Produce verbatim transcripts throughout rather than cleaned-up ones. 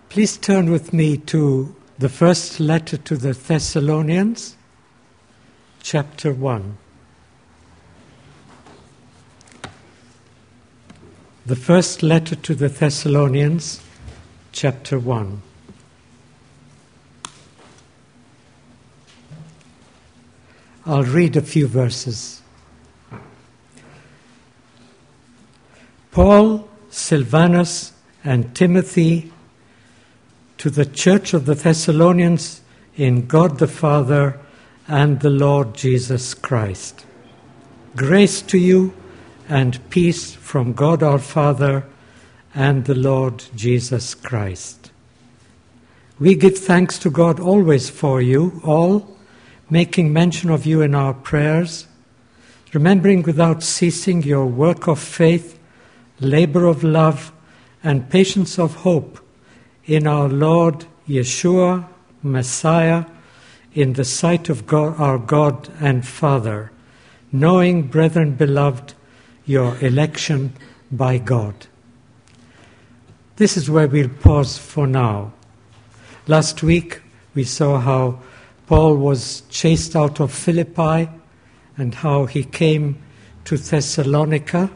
Please turn with me to the first letter to the Thessalonians, chapter one. The first letter to the Thessalonians, chapter one. I'll read a few verses. Paul, Silvanus, and Timothy, to the church of the Thessalonians in God the Father and the Lord Jesus Christ. Grace to you and peace from God our Father and the Lord Jesus Christ. We give thanks to God always for you all, making mention of you in our prayers, remembering without ceasing your work of faith, labor of love, and patience of hope in our Lord Yeshua, Messiah, in the sight of God, our God and Father, knowing, brethren beloved, your election by God. This is where we'll pause for now. Last week we saw how Paul was chased out of Philippi and how he came to Thessalonica,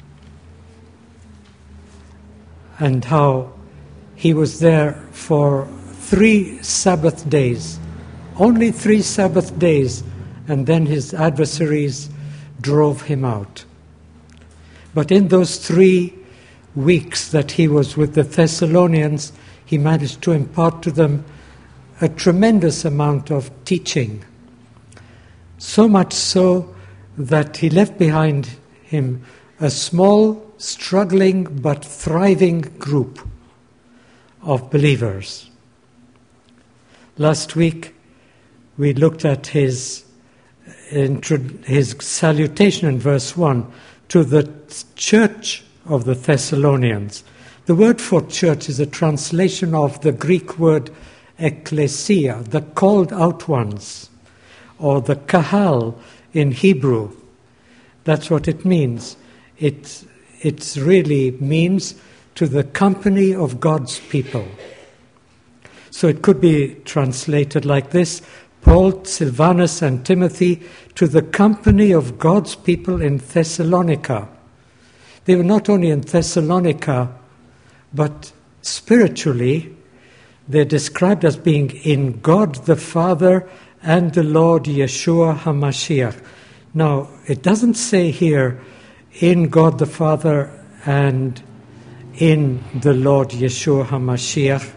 and how he was there for three Sabbath days, only three Sabbath days, and then his adversaries drove him out. But in those three weeks that he was with the Thessalonians, he managed to impart to them a tremendous amount of teaching, so much so that he left behind him a small, struggling but thriving group of believers. Last week we looked at his his salutation in verse one to the church of the Thessalonians. The word for church is a translation of the Greek word ecclesia, the called out ones, or the kahal in Hebrew. That's what it means. It it really means to the company of God's people. So it could be translated like this: Paul, Silvanus, and Timothy to the company of God's people in Thessalonica. They were not only in Thessalonica, but spiritually, they're described as being in God the Father and the Lord Yeshua HaMashiach. Now, it doesn't say here, in God the Father and in the Lord Yeshua HaMashiach.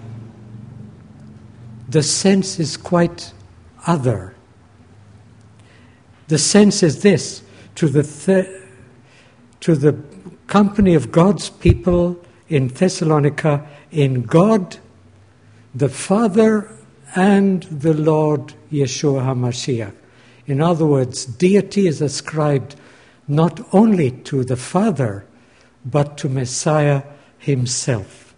The sense is quite other. The sense is this: to the th- to the company of God's people in Thessalonica, in God the Father and the Lord Yeshua HaMashiach. In other words, deity is ascribed not only to the Father, but to Messiah himself.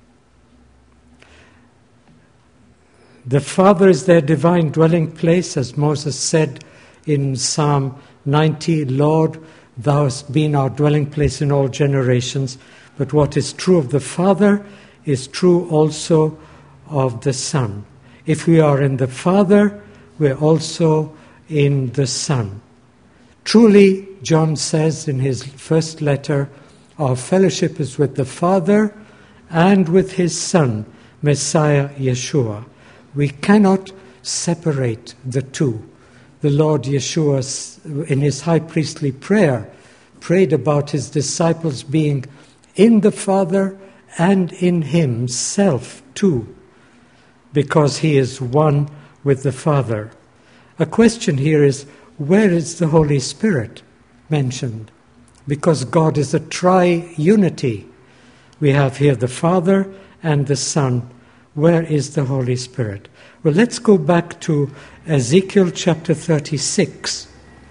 The Father is their divine dwelling place, as Moses said in Psalm ninety, Lord, thou hast been our dwelling place in all generations. But what is true of the Father is true also of the Son. If we are in the Father, we're also in the Son. Truly, John says in his first letter, our fellowship is with the Father and with his Son, Messiah Yeshua. We cannot separate the two. The Lord Yeshua, in his high priestly prayer, prayed about his disciples being in the Father and in himself too, because he is one with the Father. A question here is, where is the Holy Spirit mentioned? Because God is a tri-unity. We have here the Father and the Son. Where is the Holy Spirit? Well, let's go back to Ezekiel chapter thirty-six.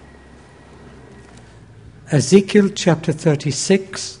Ezekiel chapter thirty-six.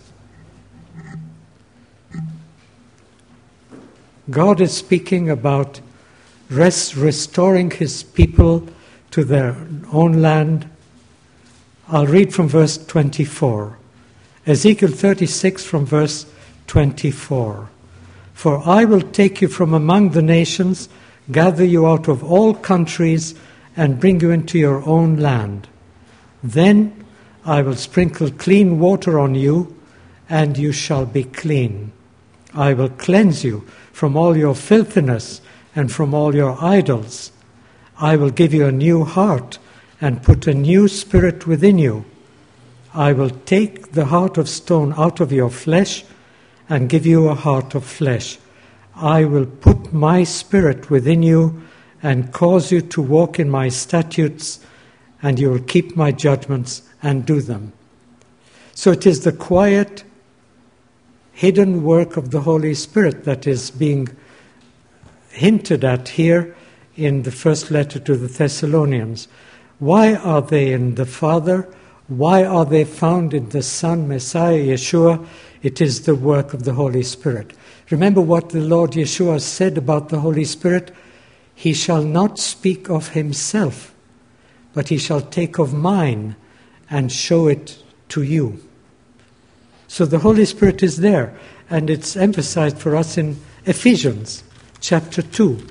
God is speaking about rest, restoring his people to their own land. I'll read from verse twenty-four. Ezekiel thirty-six from verse twenty-four. For I will take you from among the nations, gather you out of all countries, and bring you into your own land. Then I will sprinkle clean water on you, and you shall be clean. I will cleanse you from all your filthiness and from all your idols. I will give you a new heart and put a new spirit within you. I will take the heart of stone out of your flesh and give you a heart of flesh. I will put my spirit within you and cause you to walk in my statutes, and you will keep my judgments and do them. So it is the quiet, hidden work of the Holy Spirit that is being hinted at here in the first letter to the Thessalonians. Why are they in the Father? Why are they found in the Son, Messiah, Yeshua? It is the work of the Holy Spirit. Remember what the Lord Yeshua said about the Holy Spirit? He shall not speak of himself, but he shall take of mine and show it to you. So the Holy Spirit is there, and it's emphasized for us in Ephesians chapter two.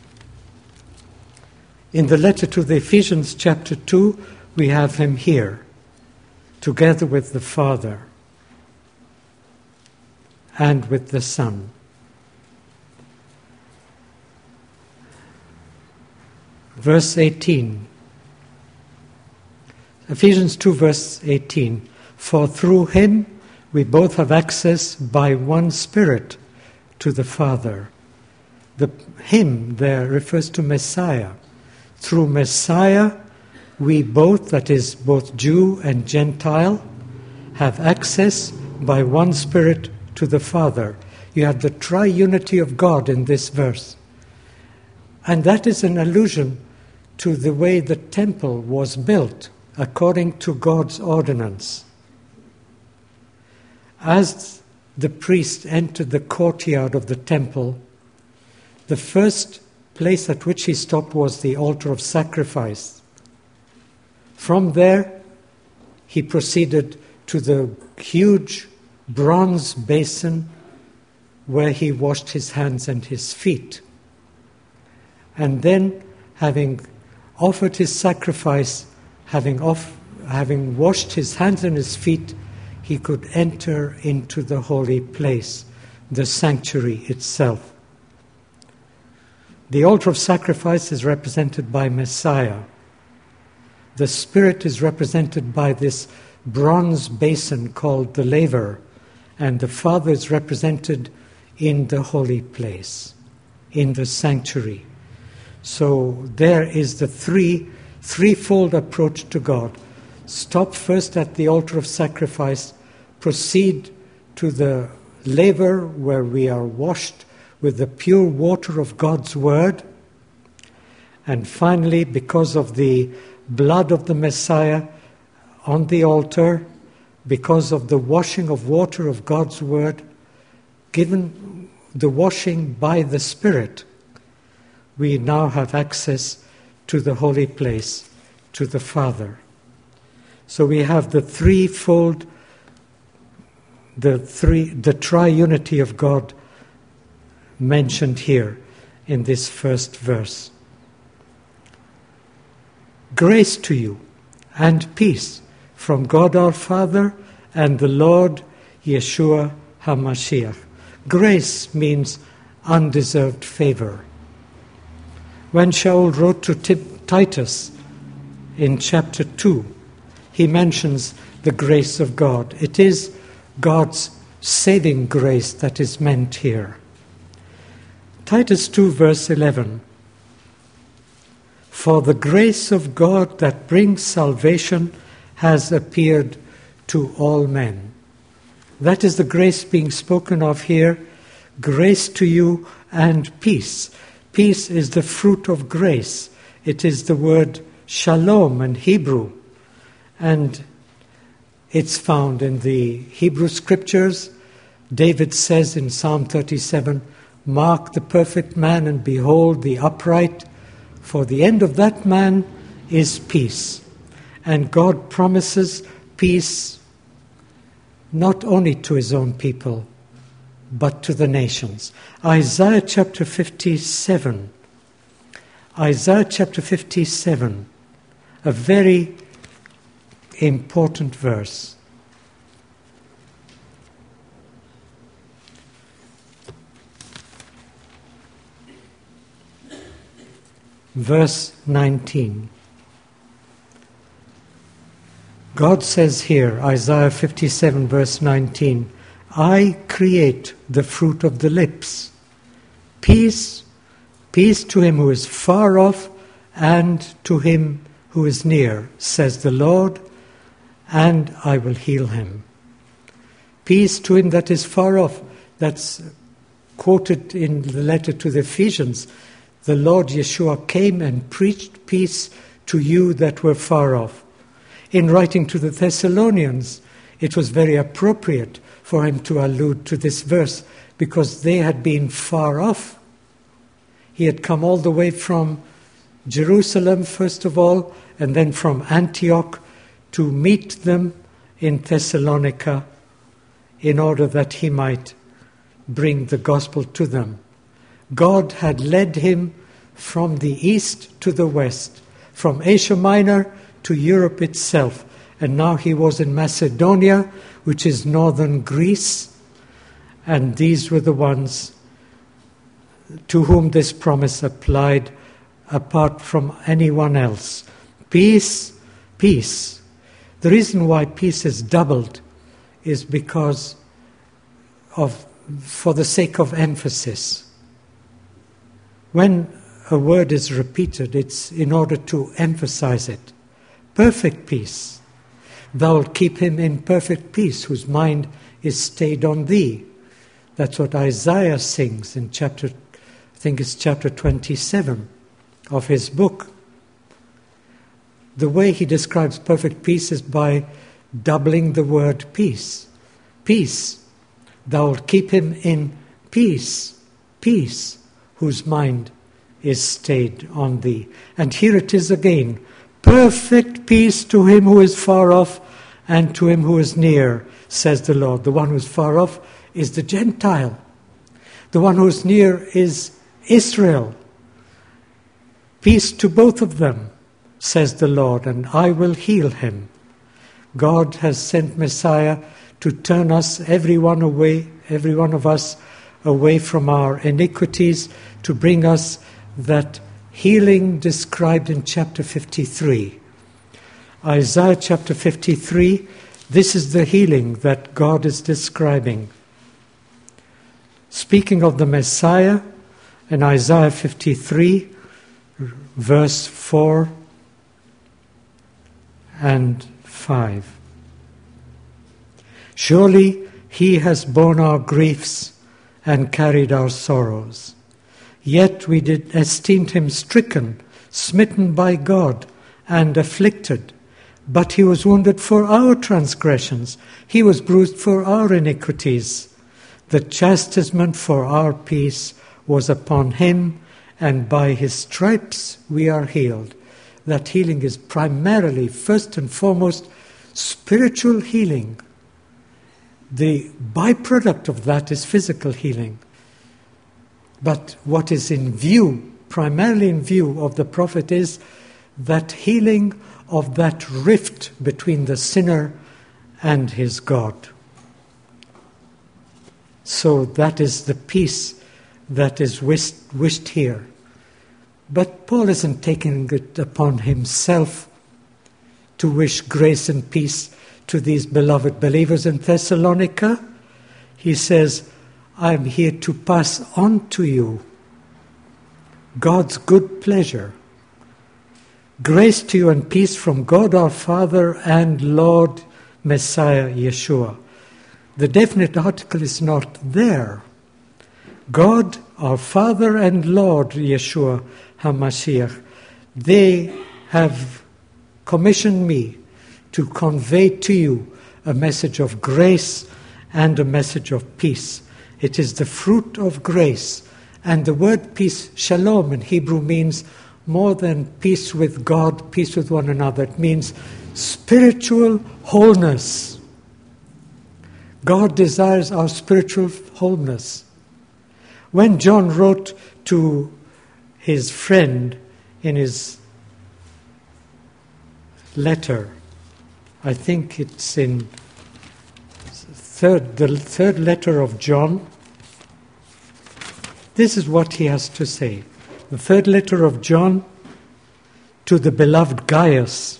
In the letter to the Ephesians chapter two, we have him here, together with the Father and with the Son. Verse eighteen. Ephesians two, verse eighteen. For through him we both have access by one Spirit to the Father. The him there refers to Messiah. Through Messiah, we both, that is, both Jew and Gentile, have access by one Spirit to the Father. You have the triunity of God in this verse. And that is an allusion to the way the temple was built according to God's ordinance. As the priest entered the courtyard of the temple, the first place at which he stopped was the altar of sacrifice. From there, he proceeded to the huge bronze basin where he washed his hands and his feet. And then, having offered his sacrifice, having, off, having washed his hands and his feet, he could enter into the holy place, the sanctuary itself. The altar of sacrifice is represented by Messiah. The Spirit is represented by this bronze basin called the laver, and the Father is represented in the holy place, in the sanctuary. So there is the three, threefold approach to God. Stop first at the altar of sacrifice, proceed to the laver where we are washed with the pure water of God's Word, and finally, because of the blood of the Messiah on the altar, because of the washing of water of God's Word, given the washing by the Spirit, we now have access to the holy place, to the Father. So we have the threefold, the three, the triunity of God mentioned here in this first verse. Grace to you and peace from God our Father and the Lord Yeshua HaMashiach. Grace means undeserved favor. When Shaul wrote to Titus in chapter two, he mentions the grace of God. It is God's saving grace that is meant here. Titus two, verse eleven. For the grace of God that brings salvation has appeared to all men. That is the grace being spoken of here. Grace to you and peace. Peace is the fruit of grace. It is the word shalom in Hebrew. And it's found in the Hebrew scriptures. David says in Psalm thirty-seven, mark the perfect man and behold the upright, for the end of that man is peace. And God promises peace not only to his own people, but to the nations. Isaiah chapter fifty-seven. Isaiah chapter fifty-seven, a very important verse. Verse nineteen. God says here, Isaiah fifty-seven, verse nineteen, I create the fruit of the lips. Peace, peace to him who is far off and to him who is near, says the Lord, and I will heal him. Peace to him that is far off. That's quoted in the letter to the Ephesians. The Lord Yeshua came and preached peace to you that were far off. In writing to the Thessalonians, it was very appropriate for him to allude to this verse because they had been far off. He had come all the way from Jerusalem, first of all, and then from Antioch to meet them in Thessalonica in order that he might bring the gospel to them. God had led him from the east to the west, from Asia Minor to Europe itself, and now he was in Macedonia, which is northern Greece, and these were the ones to whom this promise applied apart from anyone else. Peace, peace. The reason why peace is doubled is because of, for the sake of emphasis. When a word is repeated, it's in order to emphasize it. Perfect peace. Thou wilt keep him in perfect peace, whose mind is stayed on thee. That's what Isaiah sings in chapter, I think it's chapter twenty-seven of his book. The way he describes perfect peace is by doubling the word peace. Peace. Thou wilt keep him in peace. Peace, whose mind is stayed on thee. And here it is again. Perfect peace to him who is far off and to him who is near, says the Lord. The one who is far off is the Gentile. The one who is near is Israel. Peace to both of them, says the Lord, and I will heal him. God has sent Messiah to turn us, everyone away, every one of us, away from our iniquities, to bring us that healing described in chapter fifty-three. Isaiah chapter fifty-three, this is the healing that God is describing. Speaking of the Messiah, in Isaiah fifty-three, verse four and five. Surely he has borne our griefs and carried our sorrows. Yet we did esteem him stricken, smitten by God, and afflicted. But he was wounded for our transgressions. He was bruised for our iniquities. The chastisement for our peace was upon him, and by his stripes we are healed. That healing is primarily, first and foremost, spiritual healing. The byproduct of that is physical healing. But what is in view, primarily in view of the prophet, is that healing of that rift between the sinner and his God. So that is the peace that is wished, wished here. But Paul isn't taking it upon himself to wish grace and peace to these beloved believers in Thessalonica. He says, I'm here to pass on to you God's good pleasure. Grace to you and peace from God our Father and Lord Messiah Yeshua. The definite article is not there. God our Father and Lord Yeshua HaMashiach, they have commissioned me to convey to you a message of grace and a message of peace. It is the fruit of grace. And the word peace, shalom in Hebrew, means more than peace with God, peace with one another. It means spiritual wholeness. God desires our spiritual wholeness. When John wrote to his friend in his letter, I think it's in third, the third letter of John, this is what he has to say. The third letter of John to the beloved Gaius,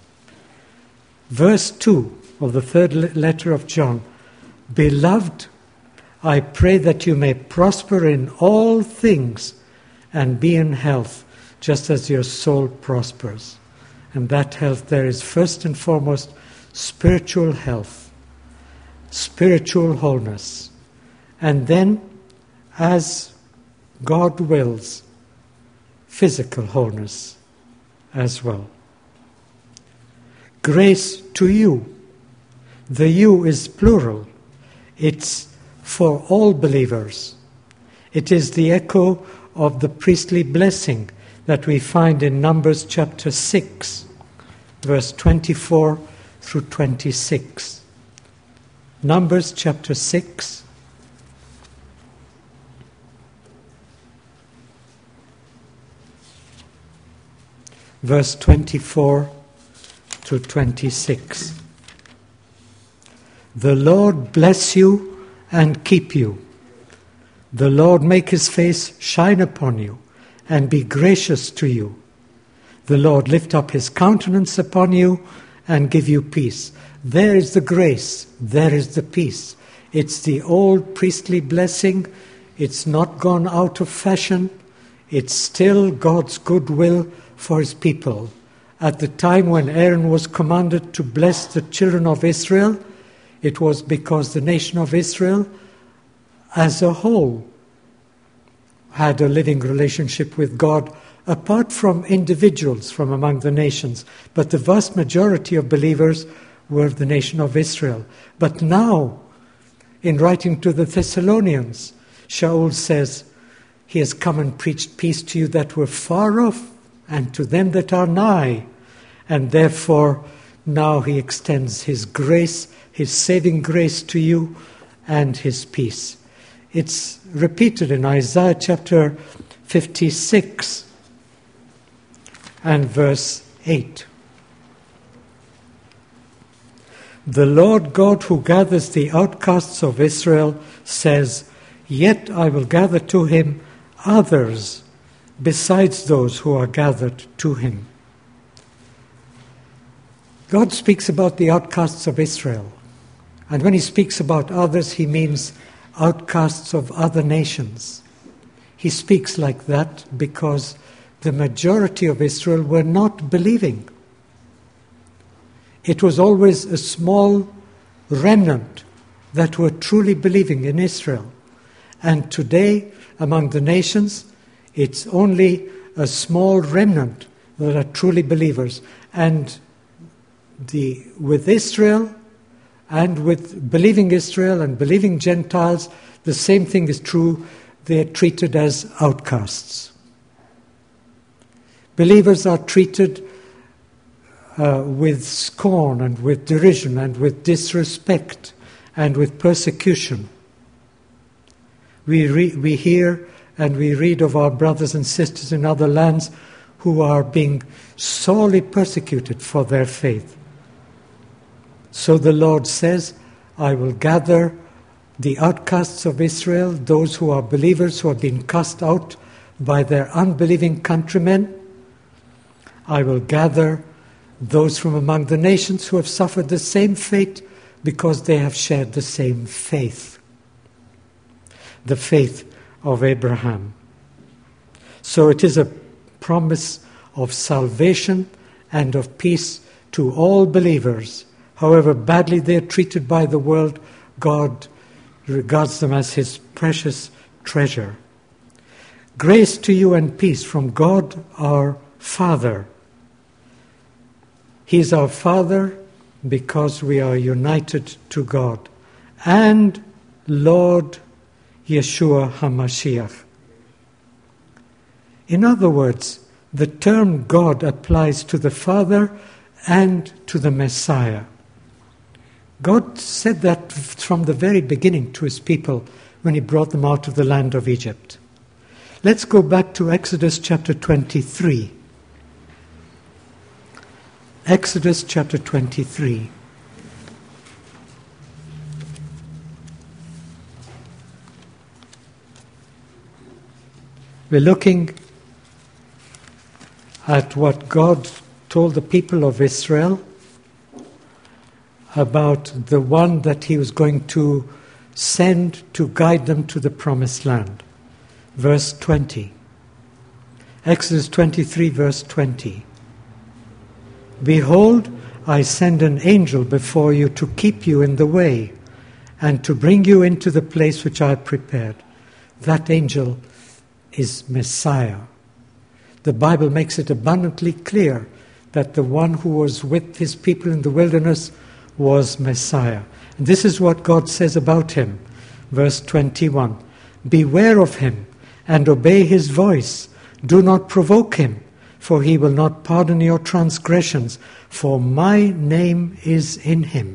verse two of the third letter of John. Beloved, I pray that you may prosper in all things and be in health, just as your soul prospers. And that health there is first and foremost spiritual health, spiritual wholeness. And then, as God wills, physical wholeness as well. Grace to you. The you is plural. It's for all believers. It is the echo of the priestly blessing that we find in Numbers chapter six, verse twenty-four through twenty-six. Numbers chapter six, verse twenty-four to twenty-six. The Lord bless you and keep you. The Lord make his face shine upon you and be gracious to you. The Lord lift up his countenance upon you and give you peace. There is the grace, there is the peace. It's the old priestly blessing. It's not gone out of fashion. It's still God's goodwill for his people. At the time when Aaron was commanded to bless the children of Israel, it was because the nation of Israel as a whole had a living relationship with God, apart from individuals from among the nations. But the vast majority of believers were the nation of Israel. But now, in writing to the Thessalonians, Shaul says, he has come and preached peace to you that were far off and to them that are nigh. And therefore, now he extends his grace, his saving grace to you and his peace. It's repeated in Isaiah chapter fifty-six and verse eight. The Lord God who gathers the outcasts of Israel says, yet I will gather to him others besides those who are gathered to him. God speaks about the outcasts of Israel. And when he speaks about others, he means outcasts of other nations. He speaks like that because the majority of Israel were not believing. It was always a small remnant that were truly believing in Israel. And today, among the nations, it's only a small remnant that are truly believers. And the with Israel and with believing Israel and believing Gentiles, the same thing is true. They are treated as outcasts. Believers are treated uh, with scorn and with derision and with disrespect and with persecution. We, re- we hear and we read of our brothers and sisters in other lands who are being sorely persecuted for their faith. So the Lord says, I will gather the outcasts of Israel, those who are believers who have been cast out by their unbelieving countrymen. I will gather those from among the nations who have suffered the same fate because they have shared the same faith, the faith of Abraham. So it is a promise of salvation and of peace to all believers. However badly they are treated by the world, God regards them as his precious treasure. Grace to you and peace from God our Father. He is our Father because we are united to God. And Lord Yeshua HaMashiach. In other words, the term God applies to the Father and to the Messiah. God said that from the very beginning to his people when he brought them out of the land of Egypt. Let's go back to Exodus chapter twenty-three. Exodus chapter twenty-three. We're looking at what God told the people of Israel about the one that he was going to send to guide them to the promised land. Verse twenty. Exodus twenty-three, verse twenty. Behold, I send an angel before you to keep you in the way and to bring you into the place which I have prepared. That angel is Messiah. The Bible makes it abundantly clear that the one who was with his people in the wilderness was Messiah. And this is what God says about him. Verse twenty-one. Beware of him and obey his voice. Do not provoke him, for he will not pardon your transgressions, for my name is in him.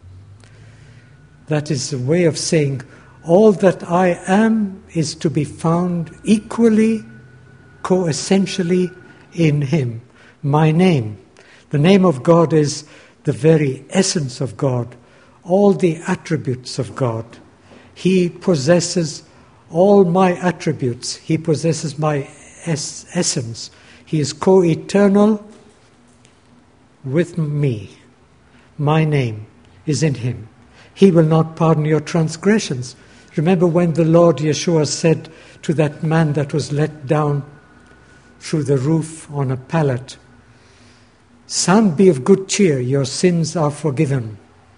That is a way of saying, all that I am is to be found equally, co-essentially in him. My name. The name of God is the very essence of God, all the attributes of God. He possesses all my attributes. He possesses my es- essence. He is co-eternal with me. My name is in him. He will not pardon your transgressions. Remember when the Lord Yeshua said to that man that was let down through the roof on a pallet, "Son, be of good cheer, your sins are forgiven."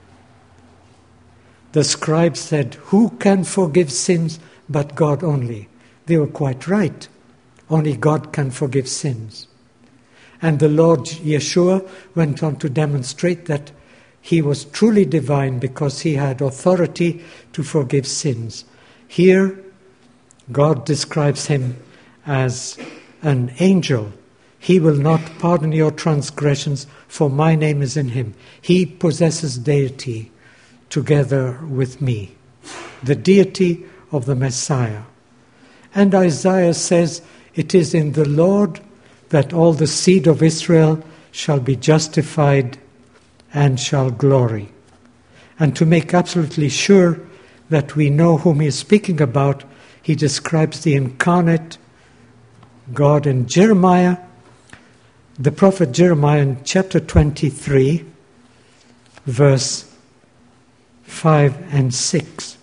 The scribe said, "Who can forgive sins but God only?" They were quite right. Only God can forgive sins. And the Lord Yeshua went on to demonstrate that he was truly divine because he had authority to forgive sins. Here, God describes him as an angel. He will not pardon your transgressions, for my name is in him. He possesses deity together with me, the deity of the Messiah. And Isaiah says, it is in the Lord that all the seed of Israel shall be justified and shall glory. And to make absolutely sure that we know whom he is speaking about, he describes the incarnate God in Jeremiah, the prophet Jeremiah in chapter twenty-three, verse five and six.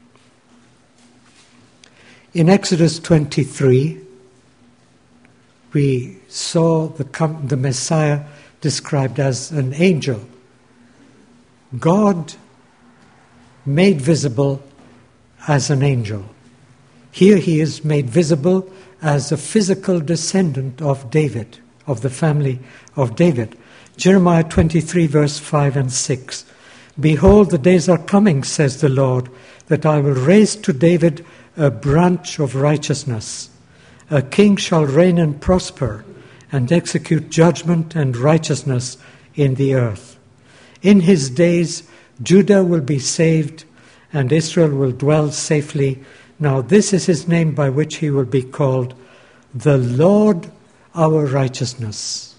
In Exodus twenty-three, we saw the, the Messiah described as an angel. God made visible as an angel. Here he is made visible as a physical descendant of David, of the family of David. Jeremiah twenty-three, verse five and six. Behold, the days are coming, says the Lord, that I will raise to David a branch of righteousness. A king shall reign and prosper, and execute judgment and righteousness in the earth. In his days, Judah will be saved, and Israel will dwell safely. Now this is his name by which he will be called, the Lord our righteousness.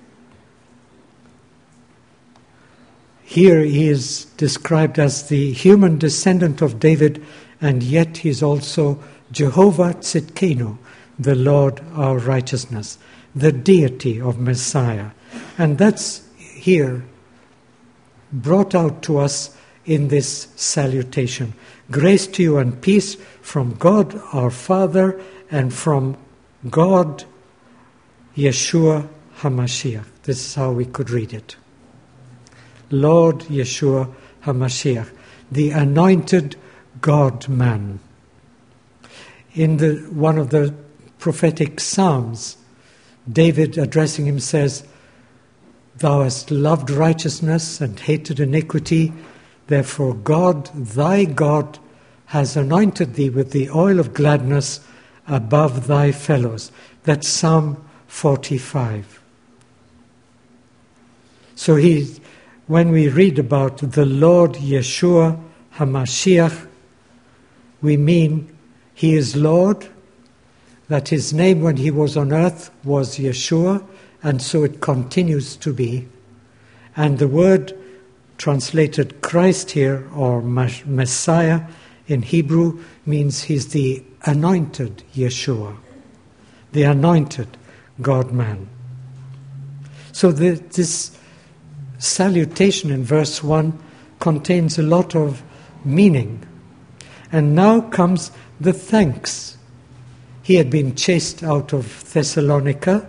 Here he is described as the human descendant of David, and yet he is also Jehovah Tzidkenu, the Lord our righteousness, the deity of Messiah. And that's here brought out to us in this salutation. Grace to you and peace from God our Father and from God Yeshua HaMashiach. This is how we could read it. Lord Yeshua HaMashiach, the anointed God-man. In the one of the prophetic psalms, David addressing him says, Thou hast loved righteousness and hated iniquity, therefore God, thy God, has anointed thee with the oil of gladness above thy fellows. That's Psalm forty-five. So he, when we read about the Lord Yeshua HaMashiach, we mean he is Lord, that his name when he was on earth was Yeshua, and so it continues to be. And the word translated Christ here, or Messiah in Hebrew, means he's the anointed Yeshua, the anointed God-man. So the, this salutation in verse one contains a lot of meaning. And now comes the thanks. He had been chased out of Thessalonica,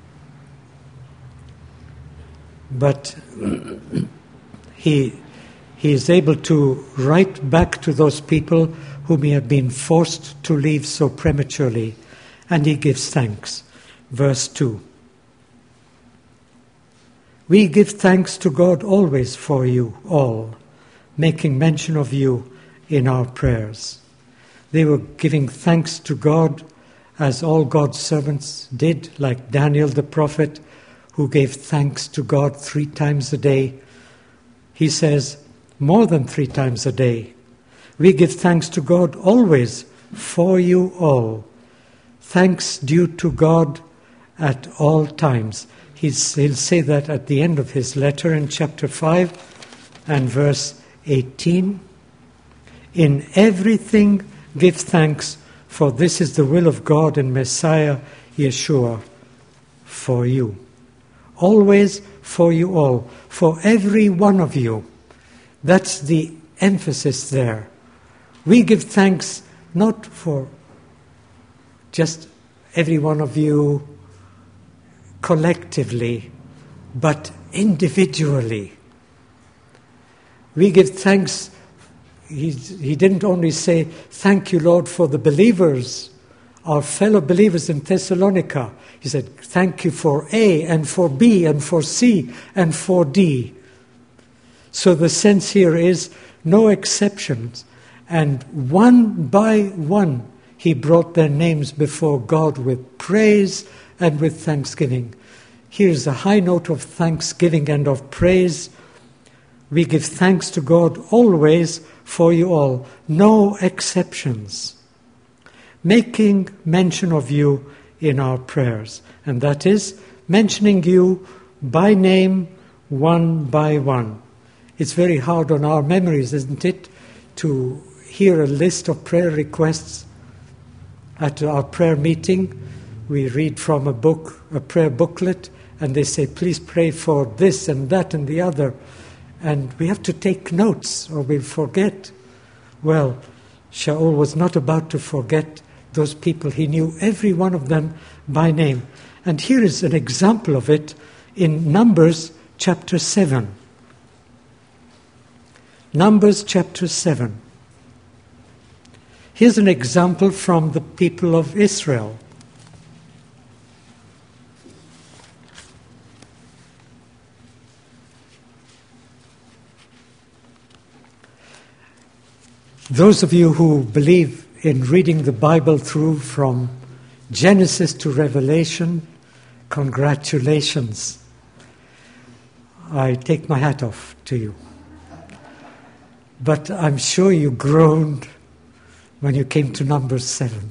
but he, he is able to write back to those people whom he had been forced to leave so prematurely, and he gives thanks. Verse two. We give thanks to God always for you all, making mention of you in our prayers. They were giving thanks to God as all God's servants did, like Daniel the prophet, who gave thanks to God three times a day. He says, more than three times a day. We give thanks to God always for you all. Thanks due to God at all times. He's, he'll say that at the end of his letter in chapter five and verse eighteen. In everything give thanks, for this is the will of God in Messiah Yeshua for you. Always for you all, for every one of you. That's the emphasis there. We give thanks not for just every one of you collectively, but individually. We give thanks. He, he didn't only say, thank you, Lord, for the believers, our fellow believers in Thessalonica. He said, thank you for A and for B and for C and for D. So the sense here is no exceptions. And one by one, he brought their names before God with praise and with thanksgiving. Here's a high note of thanksgiving and of praise. We give thanks to God always for you all, no exceptions, making mention of you in our prayers. And that is mentioning you by name, one by one. It's very hard on our memories, isn't it, to hear a list of prayer requests at our prayer meeting. We read from a book, a prayer booklet, and they say, please pray for this and that and the other. And we have to take notes or we'll forget. Well, Shaul was not about to forget those people. He knew every one of them by name. And here is an example of it in Numbers chapter seven. Numbers chapter seven. Here's an example from the people of Israel. Those of you who believe in reading the Bible through from Genesis to Revelation, congratulations. I take my hat off to you. But I'm sure you groaned when you came to Numbers seven.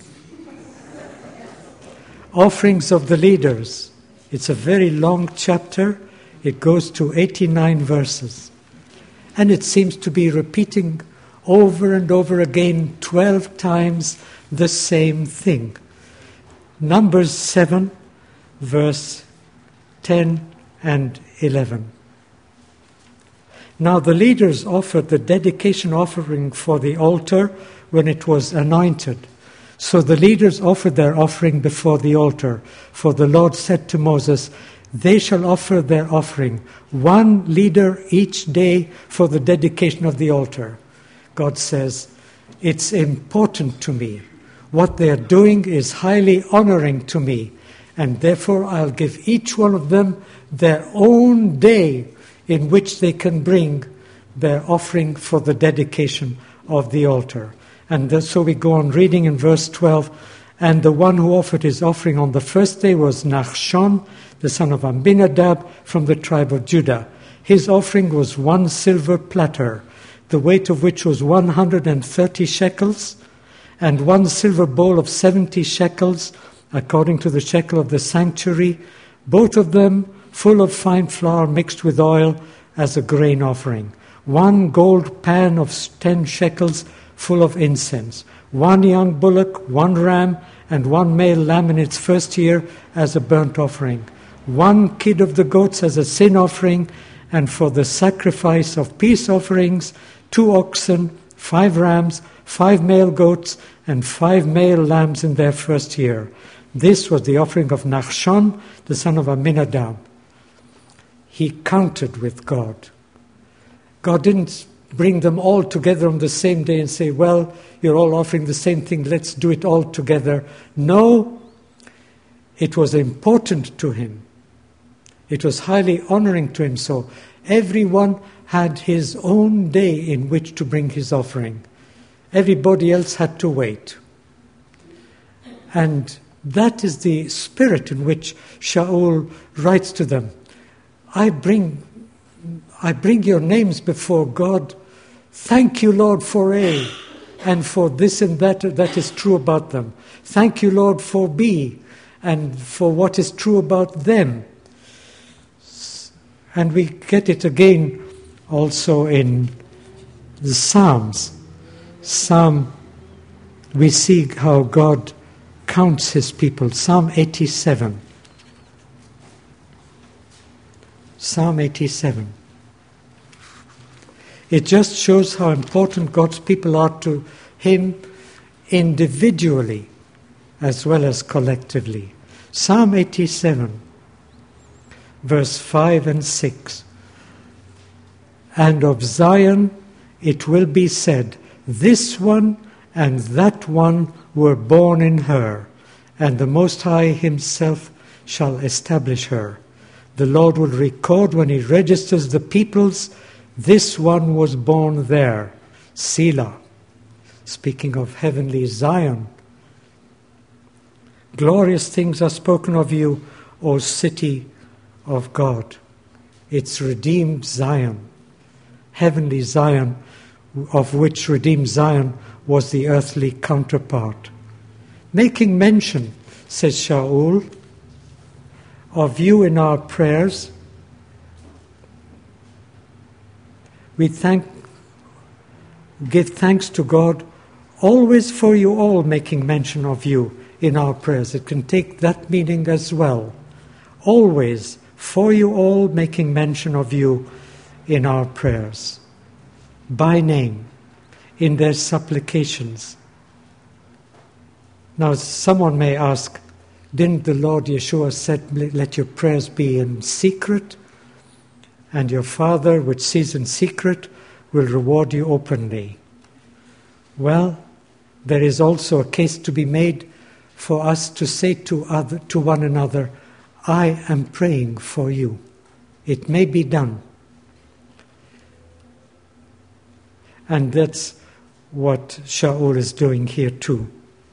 Offerings of the leaders. It's a very long chapter. It goes to eighty-nine verses. And it seems to be repeating over and over again, twelve times the same thing. Numbers seven, verse ten and eleven. Now the leaders offered the dedication offering for the altar when it was anointed. So the leaders offered their offering before the altar. For the Lord said to Moses, they shall offer their offering, one leader each day for the dedication of the altar. God says, it's important to me. What they are doing is highly honoring to me. And therefore I'll give each one of them their own day in which they can bring their offering for the dedication of the altar. And so we go on reading in verse twelve. And the one who offered his offering on the first day was Nachshon, the son of Amminadab, from the tribe of Judah. His offering was one silver platter, the weight of which was one hundred thirty shekels, and one silver bowl of seventy shekels, according to the shekel of the sanctuary, both of them full of fine flour mixed with oil as a grain offering. One gold pan of ten shekels full of incense. One young bullock, one ram, and one male lamb in its first year as a burnt offering. One kid of the goats as a sin offering, and for the sacrifice of peace offerings, two oxen, five rams, five male goats, and five male lambs in their first year. This was the offering of Nachshon, the son of Amminadab. He counted with God. God didn't bring them all together on the same day and say, well, you're all offering the same thing, let's do it all together. No, it was important to him. It was highly honoring to him. So everyone had his own day in which to bring his offering. Everybody else had to wait. And that is the spirit in which Shaul writes to them. I bring, I bring your names before God. Thank you, Lord, for A, and for this and that that is true about them. Thank you, Lord, for B, and for what is true about them. And we get it again also in the Psalms. Psalm, we see how God counts his people. Psalm eighty-seven. Psalm eighty-seven. It just shows how important God's people are to him individually as well as collectively. Psalm eighty-seven, verse five and six. And of Zion it will be said, this one and that one were born in her, and the Most High himself shall establish her. The Lord will record when he registers the peoples, this one was born there, Selah. Speaking of heavenly Zion. Glorious things are spoken of you, O city of God. It's redeemed Zion. Heavenly Zion, of which redeemed Zion was the earthly counterpart. Making mention, says Shaul, of you in our prayers, we thank, give thanks to God always for you all, making mention of you in our prayers. It can take that meaning as well. Always for you all, making mention of you in our prayers, by name, in their supplications. Now, someone may ask, didn't the Lord Yeshua said, let your prayers be in secret, and your Father, which sees in secret, will reward you openly? Well, there is also a case to be made for us to say to other, to one another, I am praying for you. It may be done. And that's what Shaul is doing here too.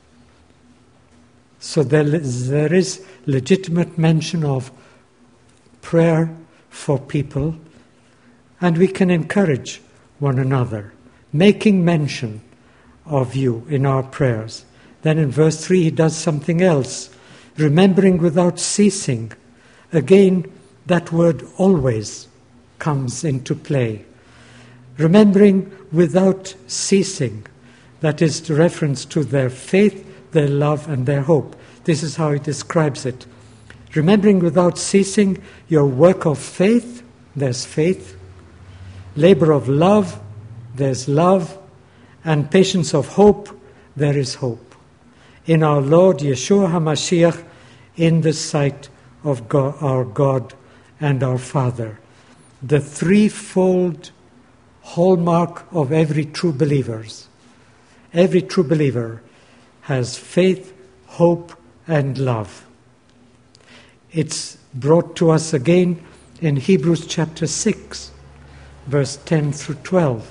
So there, there is legitimate mention of prayer for people, and we can encourage one another, making mention of you in our prayers. Then in verse three he does something else, remembering without ceasing. Again, that word always comes into play. Remembering without ceasing. That is the reference to their faith, their love, and their hope. This is how he describes it. Remembering without ceasing your work of faith, there's faith. Labor of love, there's love. And patience of hope, there is hope. In our Lord Yeshua HaMashiach, in the sight of God, our God and our Father. The threefold hallmark of every true believer. Every true believer has faith, hope, and love. It's brought to us again in Hebrews chapter six, verse ten through twelve.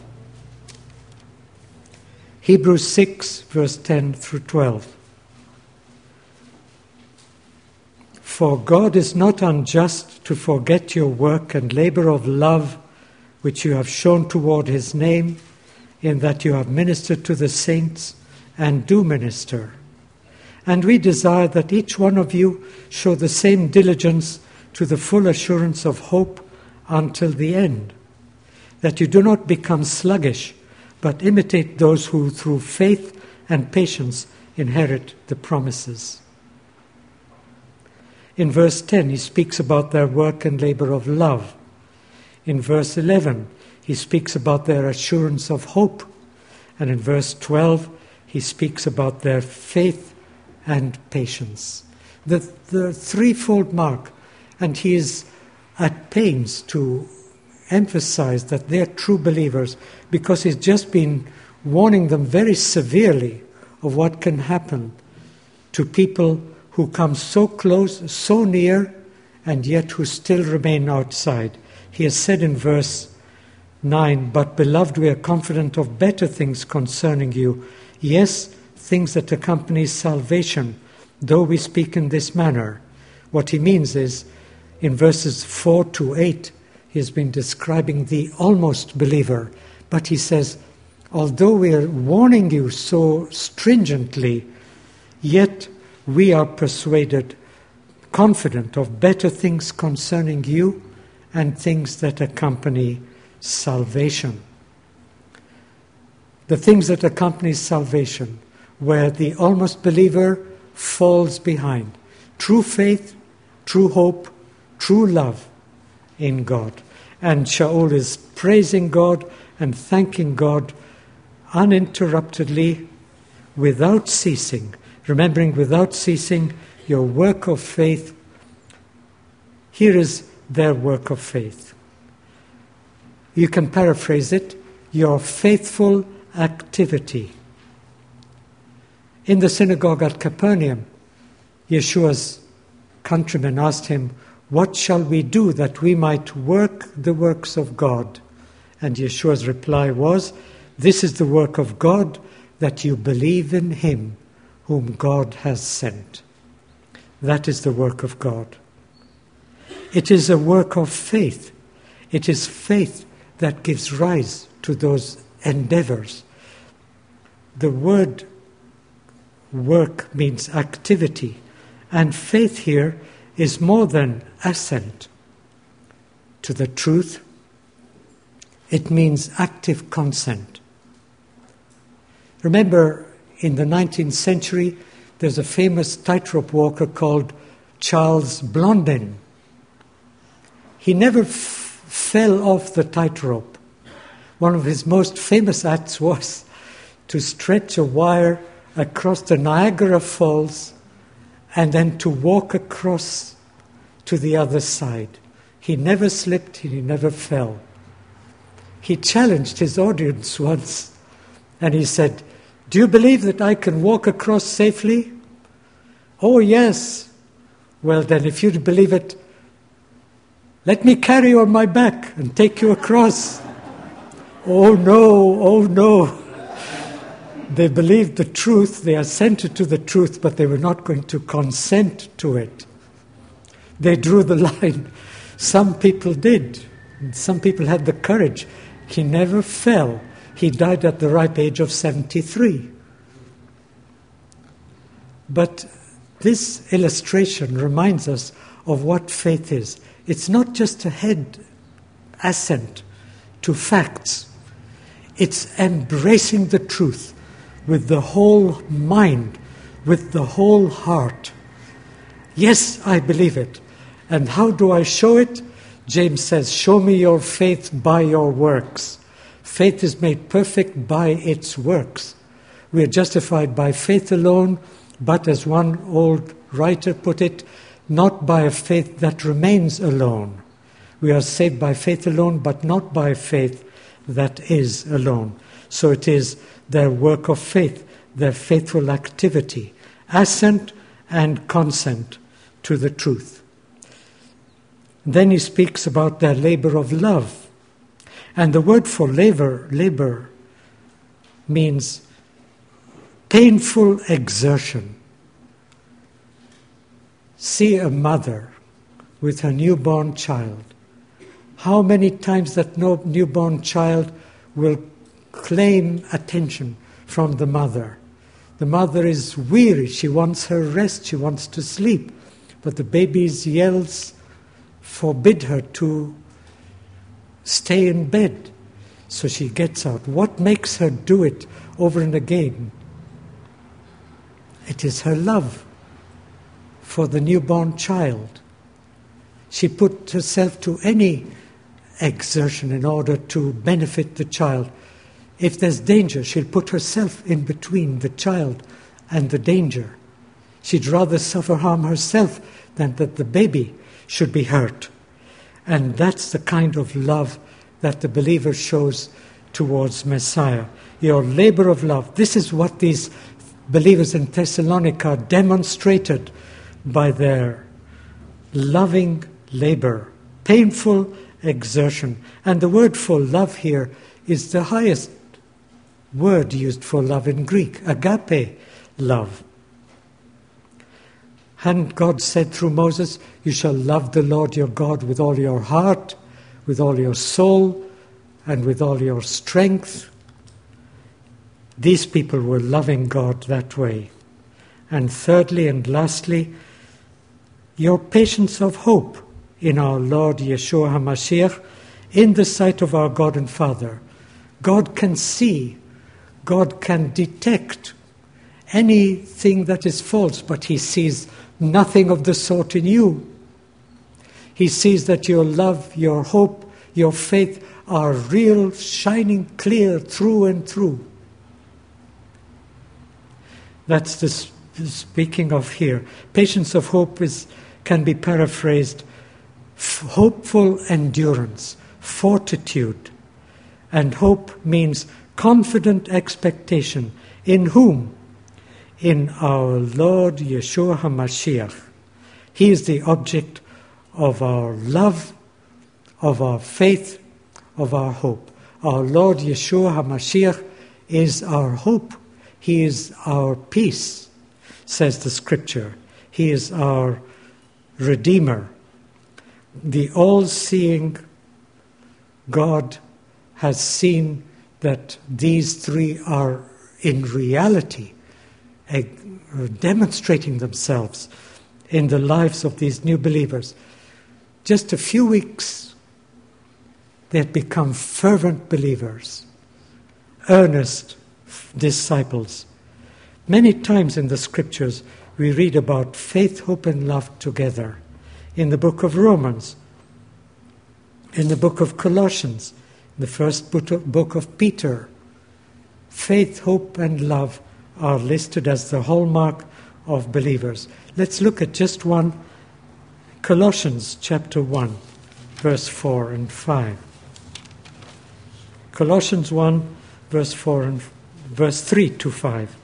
Hebrews six, verse ten through twelve. For God is not unjust to forget your work and labor of love which you have shown toward his name, in that you have ministered to the saints and do minister. And we desire that each one of you show the same diligence to the full assurance of hope until the end, that you do not become sluggish, but imitate those who through faith and patience inherit the promises. In verse ten, he speaks about their work and labor of love. In verse eleven, he speaks about their assurance of hope. And in verse twelve, he speaks about their faith and patience. The, the threefold mark. And he is at pains to emphasize that they're true believers, because he's just been warning them very severely of what can happen to people who come so close, so near, and yet who still remain outside. He has said in verse nine, "But beloved, we are confident of better things concerning you. Yes, things that accompany salvation, though we speak in this manner." What he means is, in verses four to eight, he has been describing the almost believer. But he says, although we are warning you so stringently, yet we are persuaded, confident of better things concerning you and things that accompany salvation. The things that accompany salvation, where the almost believer falls behind. True faith, true hope, true love in God. And Shaul is praising God and thanking God uninterruptedly, without ceasing. Remembering without ceasing your work of faith. Here is their work of faith. You can paraphrase it, your faithful activity. In the synagogue at Capernaum, Yeshua's countrymen asked him, "What shall we do that we might work the works of God?" And Yeshua's reply was, "This is the work of God, that you believe in him whom God has sent." That is the work of God. It is a work of faith. It is faith that gives rise to those endeavors. The word work means activity, and faith here is more than assent to the truth. It means active consent. Remember, in the nineteenth century, there's a famous tightrope walker called Charles Blondin. He never f- fell off the tightrope. One of his most famous acts was to stretch a wire across the Niagara Falls and then to walk across to the other side. He never slipped, he never fell. He challenged his audience once and he said, "Do you believe that I can walk across safely?" "Oh, yes." "Well, then, if you believe it, let me carry you on my back and take you across." "Oh, no, oh, no." They believed the truth, they assented to the truth, but they were not going to consent to it. They drew the line. Some people did. Some people had the courage. He never fell. He died at the ripe age of seventy-three. But this illustration reminds us of what faith is. It's not just a head assent to facts. It's embracing the truth with the whole mind, with the whole heart. Yes, I believe it. And how do I show it? James says, "Show me your faith by your works." Faith is made perfect by its works. We are justified by faith alone, but as one old writer put it, not by a faith that remains alone. We are saved by faith alone, but not by faith that is alone. So it is their work of faith, their faithful activity, assent and consent to the truth. Then he speaks about their labor of love. And the word for labor, labor means painful exertion. see a mother with her newborn child, how many times that no newborn child will claim attention from the mother. The mother is weary, she wants her rest, she wants to sleep, but the baby's yells forbid her to stay in bed. So she gets out. What makes her do it over and again? It is her love for the newborn child. She put herself to any exertion in order to benefit the child. If there's danger, she'll put herself in between the child and the danger. She'd rather suffer harm herself than that the baby should be hurt. And that's the kind of love that the believer shows towards Messiah. Your labor of love. This is what these believers in Thessalonica demonstrated by their loving labor, painful exertion. And the word for love here is the highest word used for love in Greek, agape love. And God said through Moses, you shall love the Lord your God with all your heart, with all your soul, and with all your strength. These people were loving God that way. And thirdly and lastly, your patience of hope in our Lord Yeshua HaMashiach, in the sight of our God and Father. God can see, God can detect anything that is false, but He sees nothing of the sort in you. He sees that your love, your hope, your faith are real, shining clear through and through. That's the sp- speaking of here. Patience of hope is can be paraphrased, f- hopeful endurance, fortitude. And hope means confident expectation. In whom? In our Lord Yeshua HaMashiach. He is the object of our love, of our faith, of our hope. Our Lord Yeshua HaMashiach is our hope. He is our peace, says the Scripture. He is our Redeemer. The all-seeing God has seen that these three are in reality uh, demonstrating themselves in the lives of these new believers. Just a few weeks, they had become fervent believers, earnest disciples. Many times in the Scriptures, we read about faith, hope, and love together. In the book of Romans, in the book of Colossians, the first book of Peter, faith, hope, and love are listed as the hallmark of believers. Let's look at just one, Colossians chapter one, verse four and five. Colossians one, verse four and verse three to five.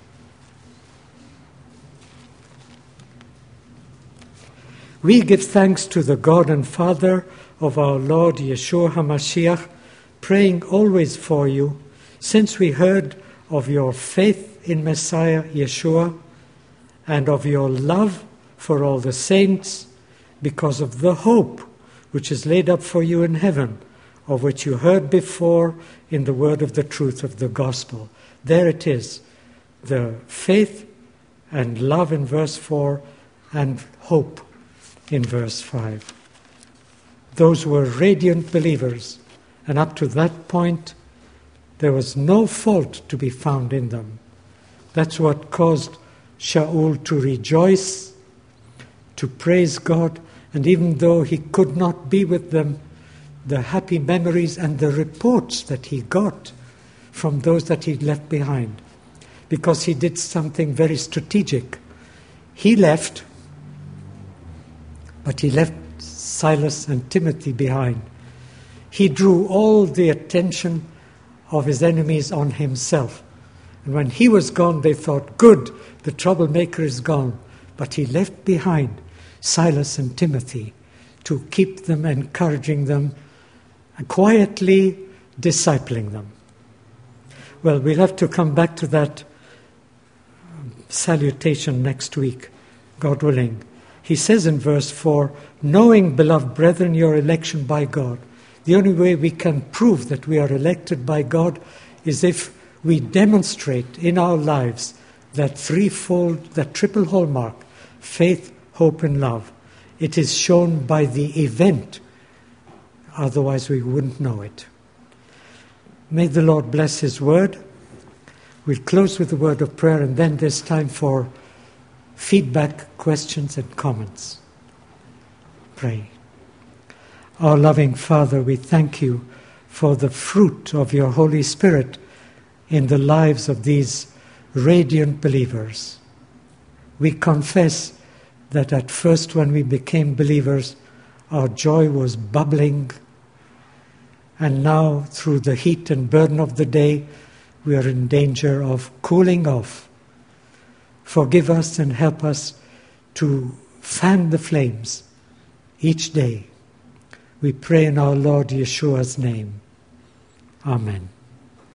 We give thanks to the God and Father of our Lord Yeshua HaMashiach, praying always for you, since we heard of your faith in Messiah Yeshua and of your love for all the saints, because of the hope which is laid up for you in heaven, of which you heard before in the word of the truth of the gospel. There it is, the faith and love in verse four and hope in verse five. Those were radiant believers, and up to that point, there was no fault to be found in them. That's what caused Shaul to rejoice, to praise God, and even though he could not be with them, the happy memories and the reports that he got from those that he left behind, because he did something very strategic. He left, but he left Silas and Timothy behind. He drew all the attention of his enemies on himself. And when he was gone, they thought, good, the troublemaker is gone. But he left behind Silas and Timothy to keep them, encouraging them, and quietly discipling them. Well, we'll have to come back to that salutation next week, God willing. he says in verse four, knowing, beloved brethren, your election by God. The only way we can prove that we are elected by God is if we demonstrate in our lives that threefold, that triple hallmark, faith, hope, and love. It is shown by the event. Otherwise, we wouldn't know it. May the Lord bless his word. We'll close with a word of prayer, and then there's time for feedback, questions, and comments. Pray. Our loving Father, we thank you for the fruit of your Holy Spirit in the lives of these radiant believers. We confess that at first when we became believers, our joy was bubbling, and now through the heat and burden of the day, we are in danger of cooling off. Forgive us and help us to fan the flames each day. We pray in our Lord Yeshua's name. Amen.